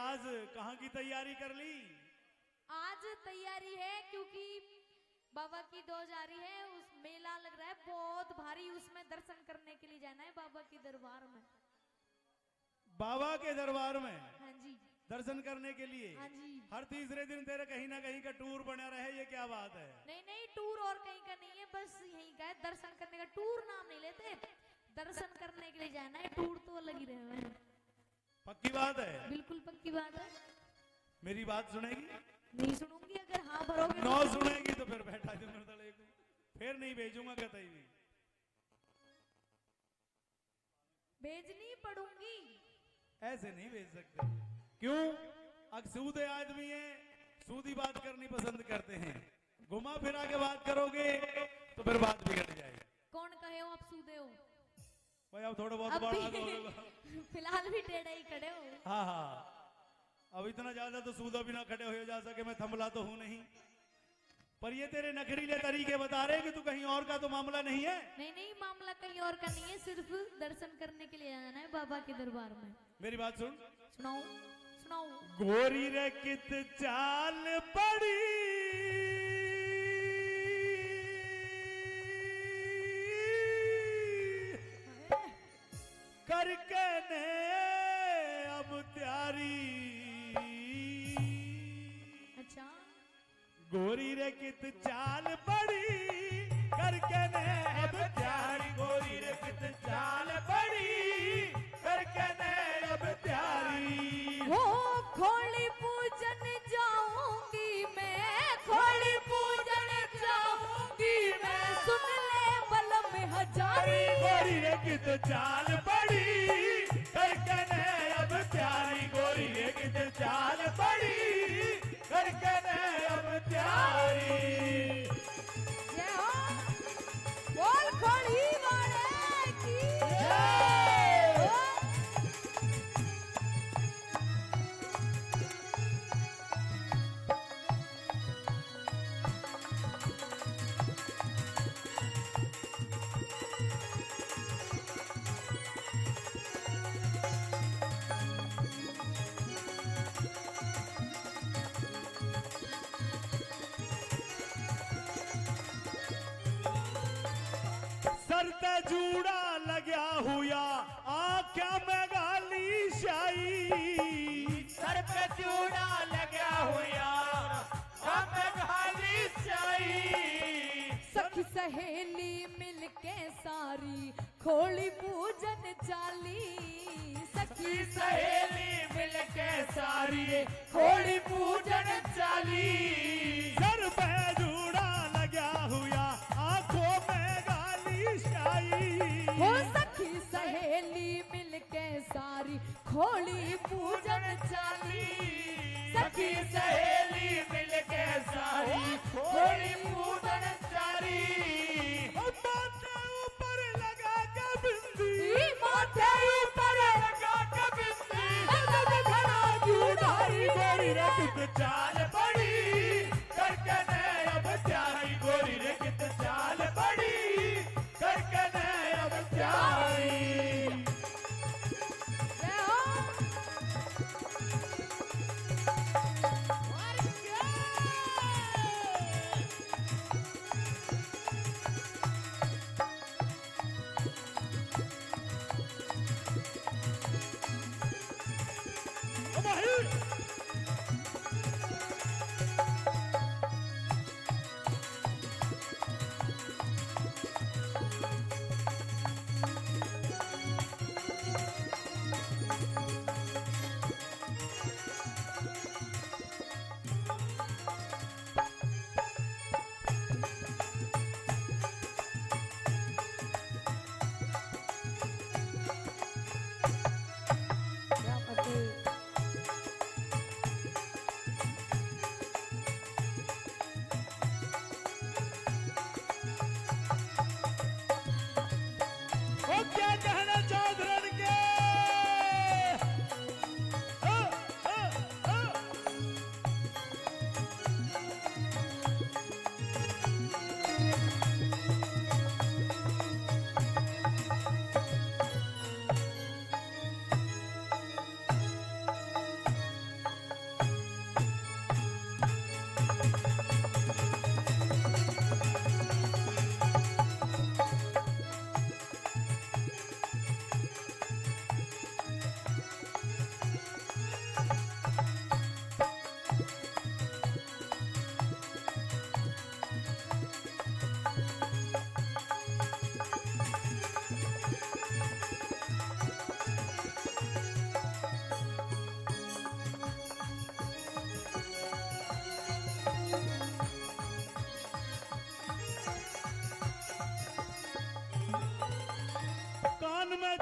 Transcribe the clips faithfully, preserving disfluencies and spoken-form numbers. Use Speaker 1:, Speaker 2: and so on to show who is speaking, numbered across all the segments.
Speaker 1: आज कहाँ की तैयारी कर ली?
Speaker 2: आज तैयारी है क्योंकि बाबा की डोज आ रही है, उस मेला लग रहा है बहुत भारी, उसमें दर्शन करने के लिए जाना है बाबा के दरबार में।
Speaker 1: बाबा के दरबार में?
Speaker 2: हाँ जी।
Speaker 1: दर्शन करने के लिए?
Speaker 2: हाँ जी।
Speaker 1: हर तीसरे दिन तेरे कहीं ना कहीं का टूर बना रहे, ये क्या बात है?
Speaker 2: नहीं नहीं, टूर और कहीं का नहीं है, बस यहीं का है। दर्शन करने का टूर नाम नहीं लेते, दर्शन करने के लिए जाना है, टूर तो अलग ही रहे हैं।
Speaker 1: पक्की बात है?
Speaker 2: बिल्कुल पक्की बात है।
Speaker 1: मेरी बात सुनेगी?
Speaker 2: नहीं सुनूंगी, अगर हाँ भरोगे।
Speaker 1: नौ सुनेगी तो फिर बैठा जो मेरे को, फिर नहीं भेजूंगा कतई भी।
Speaker 2: भेजनी पड़ूंगी।
Speaker 1: ऐसे नहीं भेज सकते। क्यों? अकसूदे आदमी है, सूदी बात करनी पसंद करते हैं। घुमा फिरा के बात करोगे तो फिर बात बिगड़ जाएगी।
Speaker 2: कौन कहे हो आप सूदे हो?
Speaker 1: भाई अब थोड़ा बहुत बढ़ा दो।
Speaker 2: फिलहाल भी टेढ़े ही खड़े हो।
Speaker 1: हाँ हाँ, अब इतना ज्यादा तो सूदा भी ना खड़े हो जा सके, मैं थमला तो हूं नहीं। पर ये तेरे नखरीले तरीके बता रहे कि तू कहीं और का तो मामला नहीं है।
Speaker 2: नहीं नहीं, मामला कहीं और का नहीं है, सिर्फ दर्शन करने के लिए जाना है बाबा के दरबार में।
Speaker 1: मेरी बात सुन।
Speaker 2: सुनाओ सुनाओ।
Speaker 1: गोरी रे कित चाल पड़ी, करके ने अब त्यारी।
Speaker 2: अच्छा।
Speaker 1: गोरी रे कित चाल पड़ी, करके ने अब त्यारी। गोरी रे कित चाल पड़ी, करके ने अब त्यारी।
Speaker 2: वो खोली पूजन जाऊंगी मैं, खोली पूजन जाऊंगी मैं, सुन ले बलम हजारी।
Speaker 1: गोरी रे कित चाल पड़ी, करके ने अब त्यारी। गोरी रे कित चाल पड़ी, करके ने अब त्यारी।
Speaker 2: जय हो, बोल खोली वाले की
Speaker 1: जय।
Speaker 2: हो।
Speaker 1: सर ते जूड़ा लग्या हुआ, आख्या में गाली शाई।
Speaker 3: सर पे चूड़ा लगा हुआ, हम गाली शाई।
Speaker 2: सखी सहेली मिलके सारी खोली पूजन चाली। सखी
Speaker 3: सहेली मिलके सारी खोली पूजन चाली।
Speaker 1: सर पे जूड़ा लग्या हुआ, आंखों में गाली शाई।
Speaker 2: हो सखी सहेली मिलके सारी खोली पूजन चाली।
Speaker 3: सखी सहेली मिलके सारी खोली पूजन चाली।
Speaker 1: माथे ऊपर लगा के बिंदी,
Speaker 2: माथे ऊपर
Speaker 3: लगा के बिंदी,
Speaker 2: घड़ा जुड़ाई।
Speaker 1: गोरी रे कित
Speaker 3: चाल पड़ी, करके ने अब त्यारी। गोरी रे कित चाल पड़ी, करके ने अब त्यारी।
Speaker 2: जय हो। क्या बात है।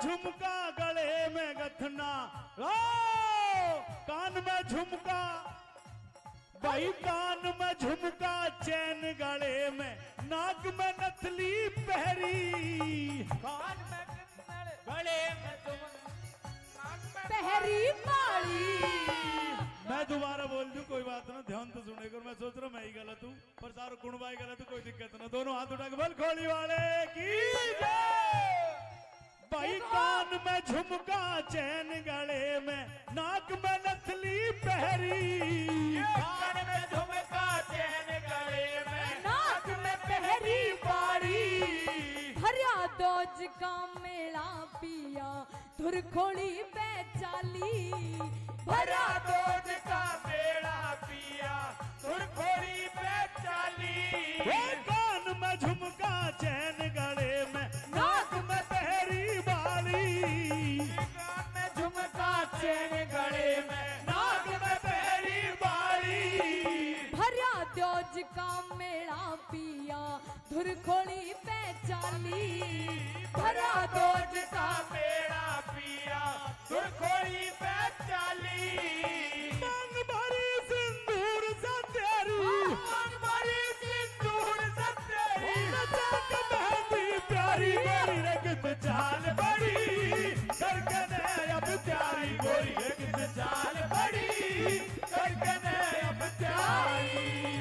Speaker 1: झुमका गले में गथना, ओ कान में झुमका, भाई कान में झुमका चैन गले में, नाक में नथली पहरी,
Speaker 3: कान में किन्नर, गले में झुमका, नाक में
Speaker 2: पहरी बाली।
Speaker 1: मैं दोबारा बोल दूं कोई बात ना, ध्यान तो सुने कर। मैं सोच रहा हूँ मैं ही गलत हूँ, पर सारो कुणबाई गलत, कोई दिक्कत ना। दोनों हाथ उठा के बोल खोली वाले की जय। भाई कान में झुमका चैन गले में, नाक में नथली पहरी,
Speaker 3: कान में झुमका चैन गले में,
Speaker 2: नाक में पहरी बाली। भरिया दोज का मेला पिया धुर खोली बेचाली,
Speaker 3: भरा दोज का मेला पिया सुरखोरी पे चाली।
Speaker 1: वो कान में झुमका चैन गले में, नाक में पहरी बाली,
Speaker 3: कान में झुमका चैन गले में, नाक में पहरी बाली।
Speaker 2: भरिया दोज का मेला पिया धुर खोली बेचाली,
Speaker 3: भरा दोज का मेला पिया सुरखोरी पे चाली।
Speaker 1: मांग भरी सिंदूर से तेरी,
Speaker 3: मांग भरी सिंदूर से तेरी,
Speaker 1: नचाक मेहंदी प्यारी गोरी रे कित चाल बड़ी,
Speaker 3: करके ने अब प्यारी गोरी है कित चाल बड़ी, करके ने अब प्यारी।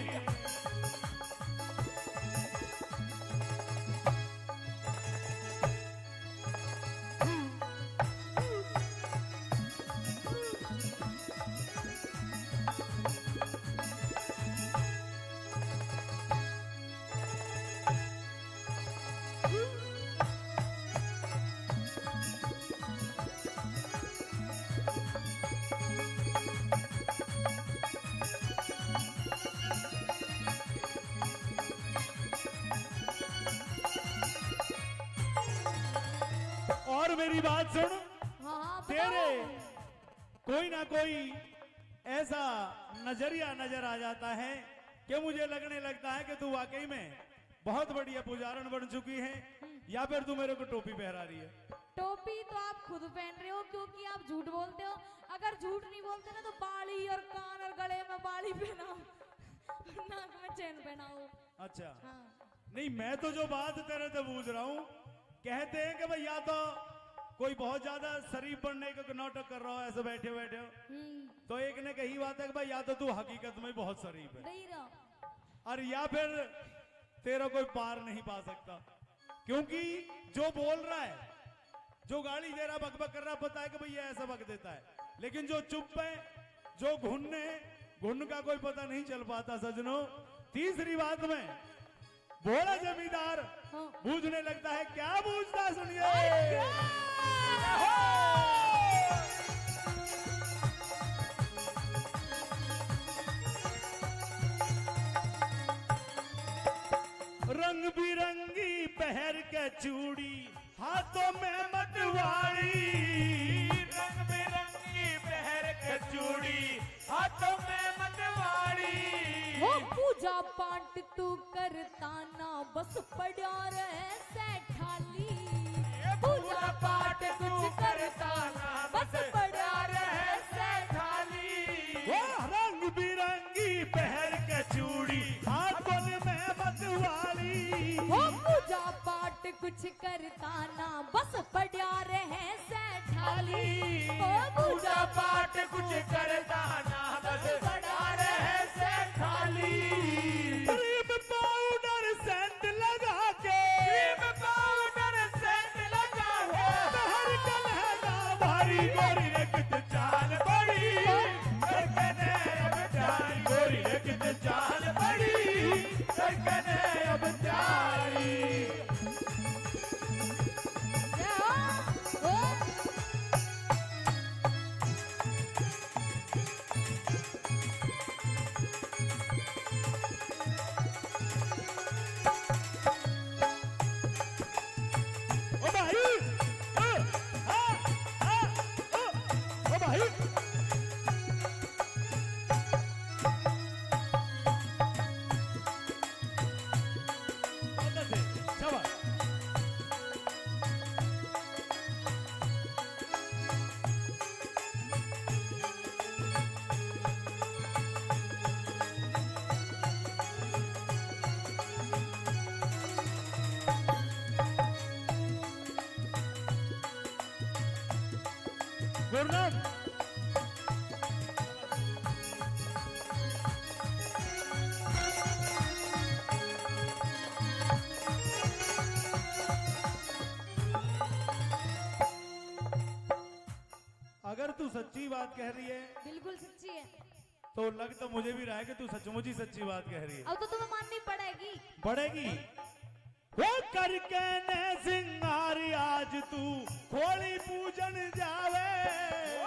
Speaker 1: और मेरी बात सुन,
Speaker 2: हाँ
Speaker 1: तेरे
Speaker 2: बताओ।
Speaker 1: कोई ना कोई ऐसा नजरिया नजर आ जाता है कि मुझे लगने लगता है कि तू वाकई में बहुत बढ़िया पुजारण बन चुकी है, या फिर तू मेरे को टोपी पहरा रही है।
Speaker 2: टोपी तो आप खुद पहन रहे हो क्योंकि आप झूठ बोलते हो। अगर झूठ नहीं बोलते ना तो बाली और कान और गले में बाली पहनाओ, नाक में चैन पहनाओ।
Speaker 1: अच्छा
Speaker 2: हाँ।
Speaker 1: नहीं, मैं तो जो बात तेरे से पूछ रहा हूँ, कहते हैं कि भाई या तो कोई बहुत ज्यादा शरीफ बनने का नाटक कर रहा हो ऐसे बैठे बैठे हो,
Speaker 2: हम्म,
Speaker 1: तो एक ने कही बात है कि भाई या तो तू हकीकत में बहुत शरीफ है,
Speaker 2: नहीं रहो।
Speaker 1: और या फिर तेरा कोई पार नहीं पा सकता, क्योंकि जो बोल रहा है, जो गाली दे रहा, बकबक कर रहा, पता है कि भाई ये ऐसा बक देता है, लेकिन जो चुप है, जो घुनने घुन का कोई पता नहीं चल पाता सजनों। तीसरी बात में भोला जमींदार
Speaker 2: हाँ।
Speaker 1: बूझने लगता है, क्या बूझता सुनिए। रंग बिरंगी पहर के चूड़ी, हाथों में मतवाड़ी,
Speaker 3: रंग बिरंगी पहर के चूड़ी, हाथों में मतवाड़ी।
Speaker 2: वो पूजा पाठ तू करता ना बस पड़ा रहे सैठाली, पूजा पाठ कुछ करता ना बस पड़ा रहे सैठाली।
Speaker 1: वो रंग बिरंगी पहर के चूड़ी, हाथों में मतवाड़ी,
Speaker 2: वो पूजा पाठ कुछ करता ना बस पड़ा रहे सैठाली, वो
Speaker 3: पूजा पाठ कुछ करता ना बस पड़ा रहे से खाली।
Speaker 1: क्रीम पाउडर सेंट लगा के,
Speaker 3: क्रीम पाउडर सेंट लगा के,
Speaker 1: पहर के लहंगा भारी गोरी रे कित
Speaker 3: चाल बड़ी, करके ने अब प्यारी गोरी रे कित चाल बड़ी, करके ने अब प्यारी।
Speaker 1: ओ भाई, ओ, आ, आ, ओ, ओ भाई, शाबाश। गुरनाम अगर तू सच्ची बात कह रही है
Speaker 2: बिल्कुल सच्ची है।
Speaker 1: तो लग तो मुझे भी रहा है कि तू सचमुच ही सच्ची बात कह रही है।
Speaker 2: अब तो तुम्हें माननी पड़ेगी।
Speaker 1: पड़ेगी। वो करके ने सिंगारी आज तू खोली पूजन जावे।